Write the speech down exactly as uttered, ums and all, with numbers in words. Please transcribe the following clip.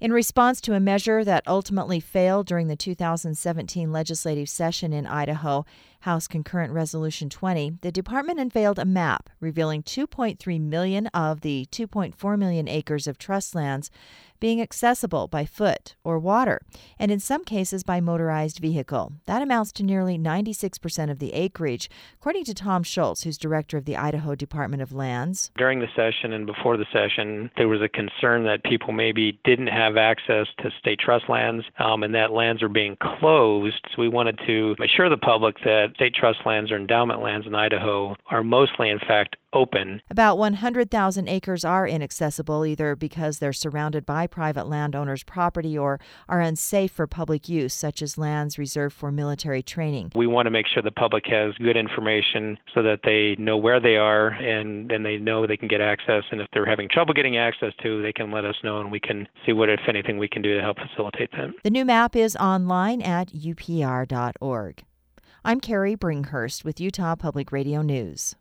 In response to a measure that ultimately failed during the two thousand seventeen legislative session in Idaho, House Concurrent Resolution twenty, the department unveiled a map revealing two point three million of the two point four million acres of trust lands being accessible by foot or water, and in some cases by motorized vehicle. That amounts to nearly ninety-six percent of the acreage, according to Tom Schultz, who's director of the Idaho Department of Lands. During the session and before the session, there was a concern that people maybe didn't have access to state trust lands, um, and that lands are being closed. So we wanted to assure the public that state trust lands or endowment lands in Idaho are mostly, in fact, open. About one hundred thousand acres are inaccessible, either because they're surrounded by private landowners' property or are unsafe for public use, such as lands reserved for military training. We want to make sure the public has good information so that they know where they are and then they know they can get access. And if they're having trouble getting access to, they can let us know and we can see what, if anything, we can do to help facilitate that. The new map is online at U P R dot org. I'm Carrie Bringhurst with Utah Public Radio News.